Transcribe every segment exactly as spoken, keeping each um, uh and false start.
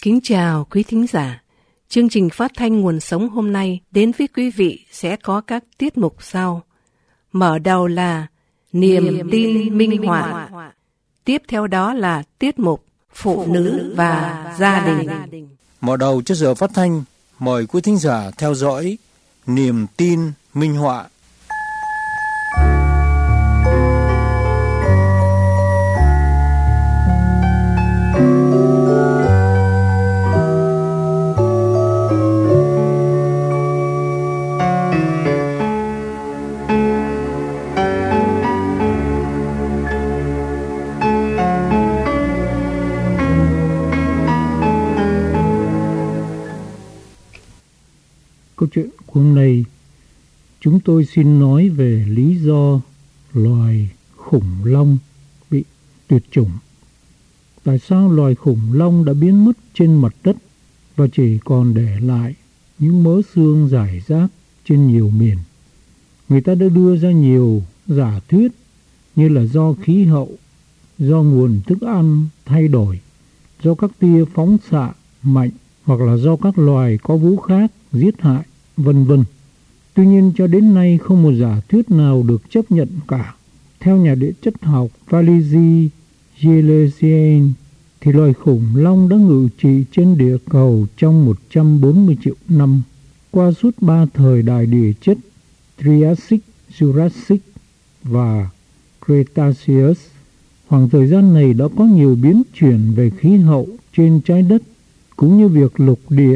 Kính chào quý thính giả. Chương trình phát thanh Nguồn Sống hôm nay đến với quý vị sẽ có các tiết mục sau. Mở đầu là Niềm, Niềm tin, tin minh họa. Tiếp theo đó là tiết mục Phụ nữ và, và gia đình. đình. Mở đầu cho giờ phát thanh, mời quý thính giả theo dõi Niềm tin minh họa. Câu chuyện của hôm nay, chúng tôi xin nói về lý do loài khủng long bị tuyệt chủng. Tại sao loài khủng long đã biến mất trên mặt đất và chỉ còn để lại những mớ xương rải rác trên nhiều miền? Người ta đã đưa ra nhiều giả thuyết như là do khí hậu, do nguồn thức ăn thay đổi, do các tia phóng xạ mạnh hoặc là do các loài có vú khác giết hại, vân vân. Tuy nhiên cho đến nay không một giả thuyết nào được chấp nhận cả. Theo nhà địa chất học Valery Gilesian thì loài khủng long đã ngự trị trên địa cầu trong một trăm bốn mươi triệu năm qua suốt ba thời đại địa chất Triassic, Jurassic và Cretaceous. Khoảng thời gian này đã có nhiều biến chuyển về khí hậu trên trái đất, cũng như việc lục địa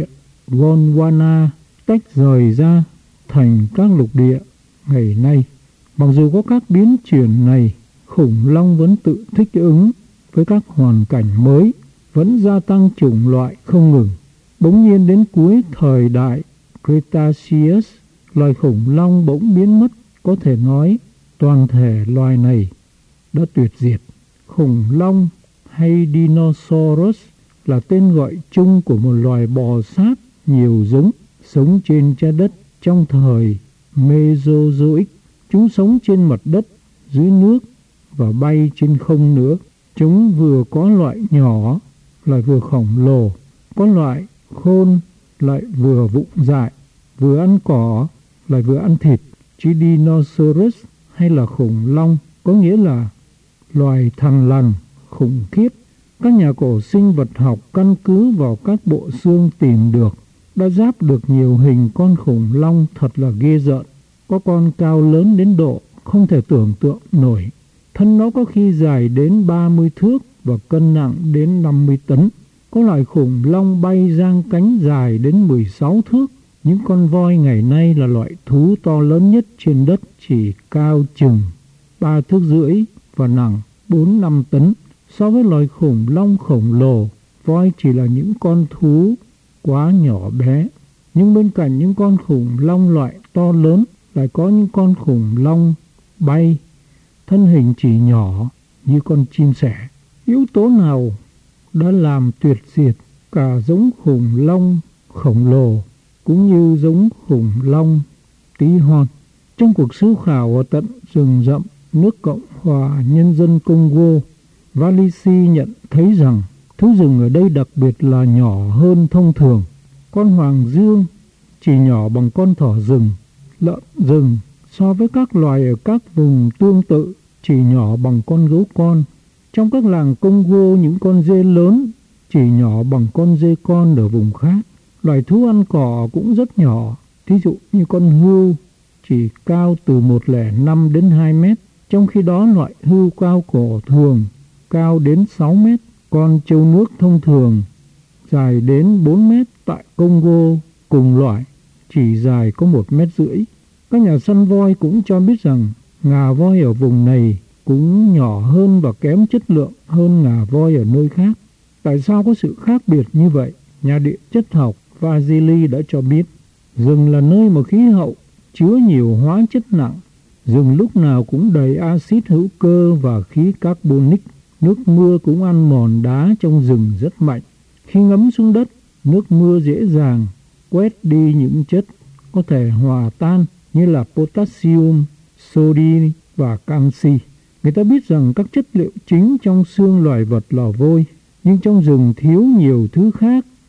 Gondwana tách rời ra thành các lục địa ngày nay. Mặc dù có các biến chuyển này, khủng long vẫn tự thích ứng với các hoàn cảnh mới, vẫn gia tăng chủng loại không ngừng. Bỗng nhiên đến cuối thời đại Cretaceous, loài khủng long bỗng biến mất. Có thể nói toàn thể loài này đã tuyệt diệt. Khủng long hay Dinosaurus là tên gọi chung của một loài bò sát nhiều giống sống trên trái đất trong thời Mesozoic. Chúng sống trên mặt đất, dưới nước và bay trên không nữa. Chúng vừa có loại nhỏ lại vừa khổng lồ, có loại khôn lại vừa vụng dại, vừa ăn cỏ lại vừa ăn thịt. Chữ Dinosaurus hay là khủng long có nghĩa là loài thằn lằn, khủng khiếp. Các nhà cổ sinh vật học căn cứ vào các bộ xương tìm được đã giáp được nhiều hình con khủng long thật là ghê rợn. Có con cao lớn đến độ không thể tưởng tượng nổi. Thân nó có khi dài đến ba mươi thước và cân nặng đến năm mươi tấn. Có loại khủng long bay giang cánh dài đến mười sáu thước. Những con voi ngày nay là loại thú to lớn nhất trên đất, chỉ cao chừng ba thước rưỡi và nặng bốn năm tấn. So với loài khủng long khổng lồ, voi chỉ là những con thú quá nhỏ bé. Nhưng bên cạnh những con khủng long loại to lớn lại có những con khủng long bay, thân hình chỉ nhỏ như con chim sẻ. Yếu tố nào đã làm tuyệt diệt cả giống khủng long khổng lồ cũng như giống khủng long tí hon? Trong cuộc sưu khảo ở tận rừng rậm nước Cộng hòa Nhân dân Congo, Valery nhận thấy rằng thú rừng ở đây đặc biệt là nhỏ hơn thông thường. Con hoàng dương chỉ nhỏ bằng con thỏ rừng, lợn rừng so với các loài ở các vùng tương tự chỉ nhỏ bằng con gấu con. Trong các làng Congo, những con dê lớn chỉ nhỏ bằng con dê con ở vùng khác. Loài thú ăn cỏ cũng rất nhỏ, thí dụ như con hươu chỉ cao từ một phẩy không năm đến hai mét, trong khi đó loại hươu cao cổ thường cao đến sáu mét. Con trâu nước thông thường dài đến bốn mét, tại Congo cùng loại chỉ dài có một mét rưỡi. Các nhà săn voi cũng cho biết rằng ngà voi ở vùng này cũng nhỏ hơn và kém chất lượng hơn ngà voi ở nơi khác. Tại sao có sự khác biệt như vậy? Nhà địa chất học Valery đã cho biết rừng là nơi mà khí hậu chứa nhiều hóa chất nặng. Rừng lúc nào cũng đầy axit hữu cơ và khí carbonic. Nước mưa cũng ăn mòn đá trong rừng rất mạnh. Khi ngấm xuống đất, nước mưa dễ dàng quét đi những chất có thể hòa tan như là potassium, sodium và canxi. Người ta biết rằng các chất liệu chính trong xương loài vật là vôi, nhưng trong rừng thiếu nhiều thứ khác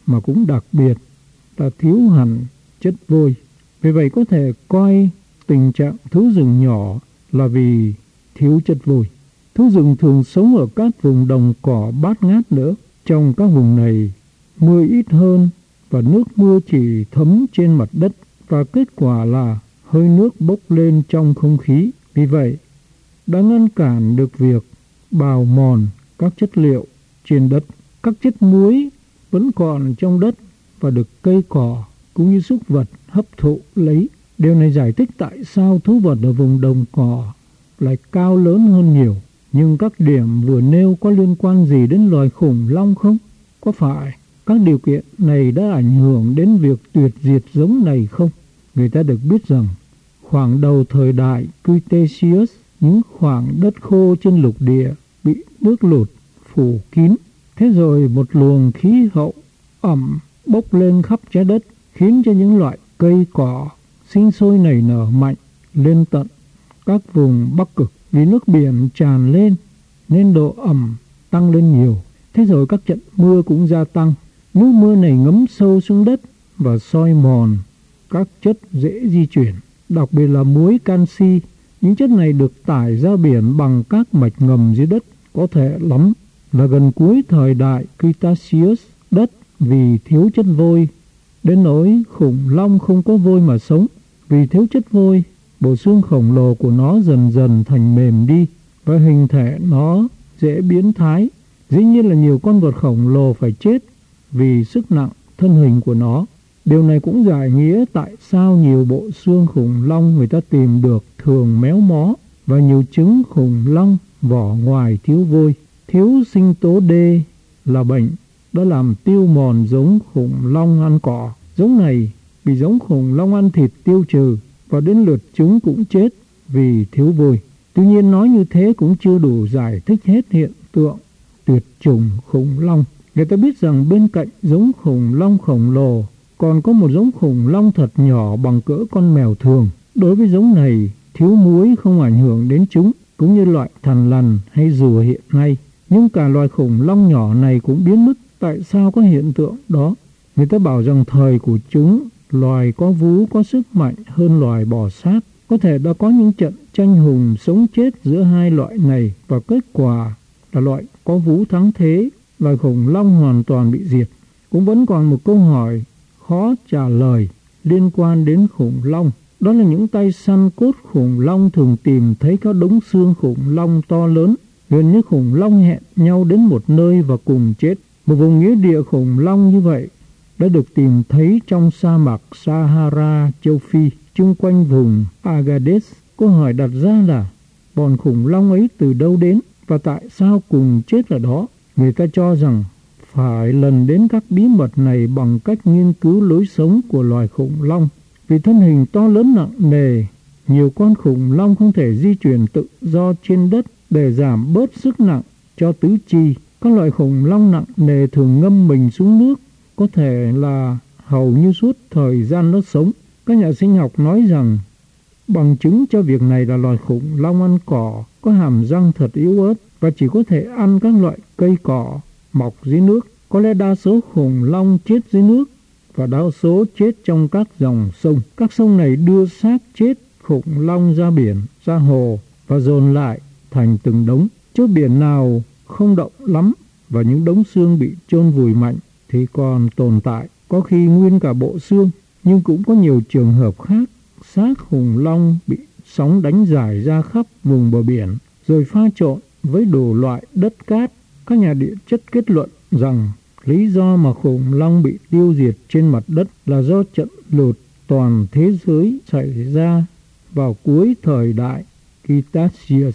mà cũng đặc biệt là thiếu hẳn chất vôi. Vì vậy có thể coi tình trạng thú rừng nhỏ là vì thiếu chất vôi. Thú rừng thường sống ở các vùng đồng cỏ bát ngát nữa. Trong các vùng này, mưa ít hơn và nước mưa chỉ thấm trên mặt đất, và kết quả là hơi nước bốc lên trong không khí. Vì vậy, đã ngăn cản được việc bào mòn các chất liệu trên đất. Các chất muối vẫn còn trong đất và được cây cỏ cũng như súc vật hấp thụ lấy. Điều này giải thích tại sao thú vật ở vùng đồng cỏ lại cao lớn hơn nhiều. Nhưng các điểm vừa nêu có liên quan gì đến loài khủng long không? Có phải các điều kiện này đã ảnh hưởng đến việc tuyệt diệt giống này không? Người ta được biết rằng khoảng đầu thời đại Cretaceous, những khoảng đất khô trên lục địa bị nước lụt phủ kín. Thế rồi một luồng khí hậu ẩm bốc lên khắp trái đất, khiến cho những loại cây cỏ sinh sôi nảy nở mạnh lên tận các vùng Bắc Cực. Vì nước biển tràn lên nên độ ẩm tăng lên nhiều. Thế rồi các trận mưa cũng gia tăng. Nước mưa này ngấm sâu xuống đất và xoi mòn các chất dễ di chuyển, đặc biệt là muối canxi. Những chất này được tải ra biển bằng các mạch ngầm dưới đất. Có thể lắm là gần cuối thời đại Cretaceous, đất vì thiếu chất vôi đến nỗi khủng long không có vôi mà sống. Vì thiếu chất vôi, bộ xương khổng lồ của nó dần dần thành mềm đi và hình thể nó dễ biến thái. Dĩ nhiên là nhiều con vật khổng lồ phải chết vì sức nặng thân hình của nó. Điều này cũng giải nghĩa tại sao nhiều bộ xương khủng long người ta tìm được thường méo mó, và nhiều trứng khủng long vỏ ngoài thiếu vôi. Thiếu sinh tố D là bệnh đã làm tiêu mòn giống khủng long ăn cỏ. Giống này bị giống khủng long ăn thịt tiêu trừ, và đến lượt chúng cũng chết vì thiếu vôi. Tuy nhiên nói như thế cũng chưa đủ giải thích hết hiện tượng tuyệt chủng khủng long. Người ta biết rằng bên cạnh giống khủng long khổng lồ còn có một giống khủng long thật nhỏ bằng cỡ con mèo thường. Đối với giống này, thiếu muối không ảnh hưởng đến chúng, cũng như loại thằn lằn hay rùa hiện nay. Nhưng cả loài khủng long nhỏ này cũng biến mất. Tại sao có hiện tượng đó? Người ta bảo rằng thời của chúng, loài có vú có sức mạnh hơn loài bò sát. Có thể đã có những trận tranh hùng sống chết giữa hai loại này, và kết quả là loại có vú thắng thế, loài khủng long hoàn toàn bị diệt. Cũng vẫn còn một câu hỏi khó trả lời liên quan đến khủng long. Đó là những tay săn cốt khủng long thường tìm thấy các đống xương khủng long to lớn. Gần như khủng long hẹn nhau đến một nơi và cùng chết. Một vùng nghĩa địa khủng long như vậy đã được tìm thấy trong sa mạc Sahara, châu Phi, chung quanh vùng Agadez. Câu hỏi đặt ra là bọn khủng long ấy từ đâu đến và tại sao cùng chết ở đó? Người ta cho rằng phải lần đến các bí mật này bằng cách nghiên cứu lối sống của loài khủng long. Vì thân hình to lớn nặng nề, nhiều con khủng long không thể di chuyển tự do trên đất để giảm bớt sức nặng cho tứ chi. Các loại khủng long nặng nề thường ngâm mình xuống nước, có thể là hầu như suốt thời gian nó sống. Các nhà sinh học nói rằng bằng chứng cho việc này là loài khủng long ăn cỏ có hàm răng thật yếu ớt và chỉ có thể ăn các loại cây cỏ mọc dưới nước. Có lẽ đa số khủng long chết dưới nước và đa số chết trong các dòng sông. Các sông này đưa xác chết khủng long ra biển, ra hồ và dồn lại thành từng đống. Chỗ biển nào không động lắm và những đống xương bị chôn vùi mạnh thì còn tồn tại, có khi nguyên cả bộ xương. Nhưng cũng có nhiều trường hợp khác, xác khủng long bị sóng đánh rải ra khắp vùng bờ biển rồi pha trộn với đủ loại đất cát. Các nhà địa chất kết luận rằng lý do mà khủng long bị tiêu diệt trên mặt đất là do trận lụt toàn thế giới xảy ra vào cuối thời đại Cretaceous.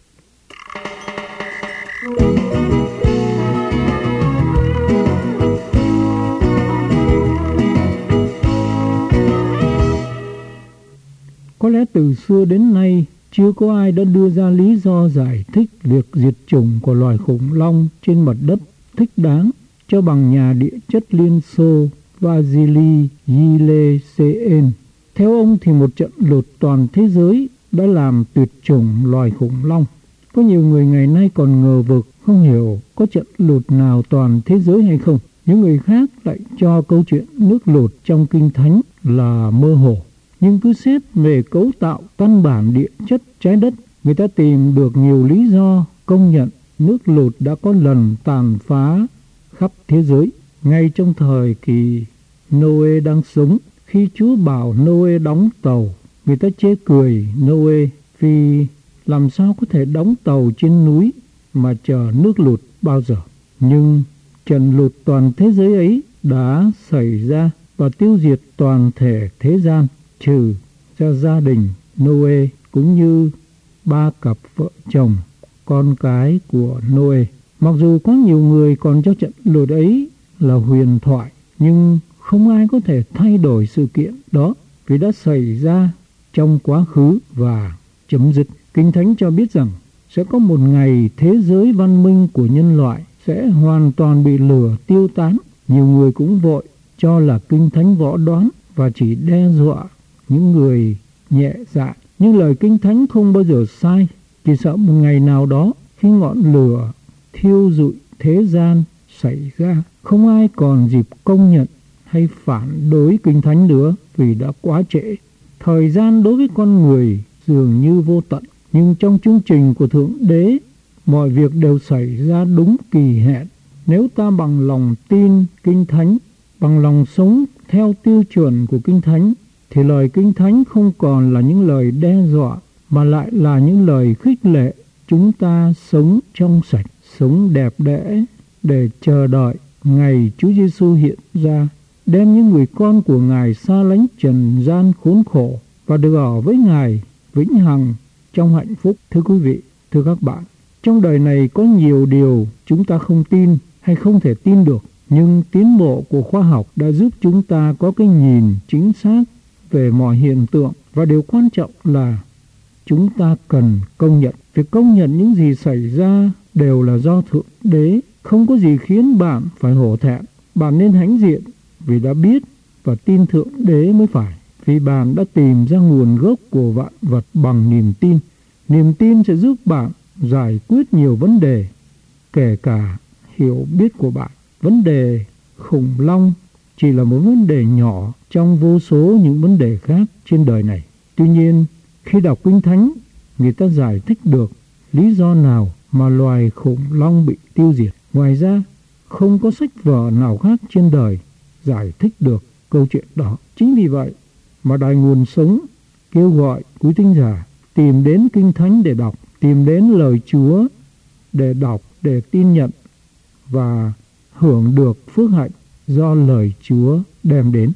Có lẽ từ xưa đến nay chưa có ai đã đưa ra lý do giải thích việc diệt chủng của loài khủng long trên mặt đất thích đáng cho bằng nhà địa chất Liên Xô Vasily Yeltsin. Theo ông thì một trận lụt toàn thế giới đã làm tuyệt chủng loài khủng long. Có nhiều người ngày nay còn ngờ vực không hiểu có trận lụt nào toàn thế giới hay không. Những người khác lại cho câu chuyện nước lụt trong Kinh Thánh là mơ hồ. Nhưng cứ xét về cấu tạo căn bản địa chất trái đất, người ta tìm được nhiều lý do công nhận nước lụt đã có lần tàn phá khắp thế giới. Ngay trong thời kỳ Noe đang sống, khi Chúa bảo Noe đóng tàu, người ta chê cười Noe vì làm sao có thể đóng tàu trên núi mà chờ nước lụt bao giờ. Nhưng trận lụt toàn thế giới ấy đã xảy ra và tiêu diệt toàn thể thế gian, trừ ra gia đình Noe cũng như ba cặp vợ chồng, con cái của Noe. Mặc dù có nhiều người còn cho trận lụt ấy là huyền thoại, nhưng không ai có thể thay đổi sự kiện đó vì đã xảy ra trong quá khứ và chấm dứt. Kinh Thánh cho biết rằng sẽ có một ngày thế giới văn minh của nhân loại sẽ hoàn toàn bị lửa tiêu tán. Nhiều người cũng vội cho là Kinh Thánh võ đoán và chỉ đe dọa những người nhẹ dạ. Nhưng lời Kinh Thánh không bao giờ sai. Chỉ sợ một ngày nào đó khi ngọn lửa thiêu rụi thế gian xảy ra, không ai còn dịp công nhận hay phản đối Kinh Thánh nữa vì đã quá trễ. Thời gian đối với con người dường như vô tận, nhưng trong chương trình của Thượng Đế, mọi việc đều xảy ra đúng kỳ hẹn. Nếu ta bằng lòng tin Kinh Thánh, bằng lòng sống theo tiêu chuẩn của Kinh Thánh, thì lời Kinh Thánh không còn là những lời đe dọa, mà lại là những lời khích lệ chúng ta sống trong sạch, sống đẹp đẽ để chờ đợi ngày Chúa Giêsu hiện ra, đem những người con của Ngài xa lánh trần gian khốn khổ và được ở với Ngài vĩnh hằng trong hạnh phúc. Thưa quý vị, thưa các bạn, trong đời này có nhiều điều chúng ta không tin hay không thể tin được, nhưng tiến bộ của khoa học đã giúp chúng ta có cái nhìn chính xác về mọi hiện tượng, và điều quan trọng là chúng ta cần công nhận. Việc công nhận những gì xảy ra đều là do Thượng Đế, không có gì khiến bạn phải hổ thẹn. Bạn nên hãnh diện vì đã biết và tin Thượng Đế mới phải, vì bạn đã tìm ra nguồn gốc của vạn vật bằng niềm tin. Niềm tin sẽ giúp bạn giải quyết nhiều vấn đề, kể cả hiểu biết của bạn. Vấn đề khủng long chỉ là một vấn đề nhỏ trong vô số những vấn đề khác trên đời này. Tuy nhiên, khi đọc Kinh Thánh, người ta giải thích được lý do nào mà loài khủng long bị tiêu diệt. Ngoài ra, không có sách vở nào khác trên đời giải thích được câu chuyện đó. Chính vì vậy mà Đài Nguồn Sống kêu gọi quý thính giả tìm đến Kinh Thánh để đọc, tìm đến lời Chúa để đọc, để tin nhận và hưởng được phước hạnh do lời Chúa đem đến.